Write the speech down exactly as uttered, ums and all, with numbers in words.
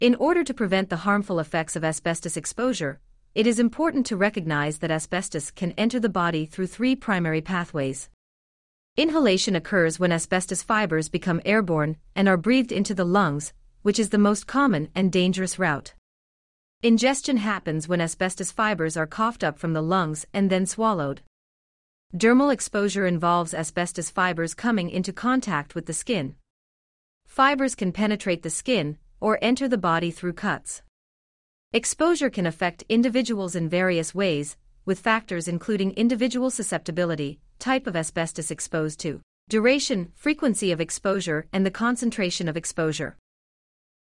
In order to prevent the harmful effects of asbestos exposure, it is important to recognize that asbestos can enter the body through three primary pathways. Inhalation occurs when asbestos fibers become airborne and are breathed into the lungs, which is the most common and dangerous route. Ingestion happens when asbestos fibers are coughed up from the lungs and then swallowed. Dermal exposure involves asbestos fibers coming into contact with the skin. Fibers can penetrate the skin or enter the body through cuts. Exposure can affect individuals in various ways, with factors including individual susceptibility, type of asbestos exposed to, duration, frequency of exposure, and the concentration of exposure.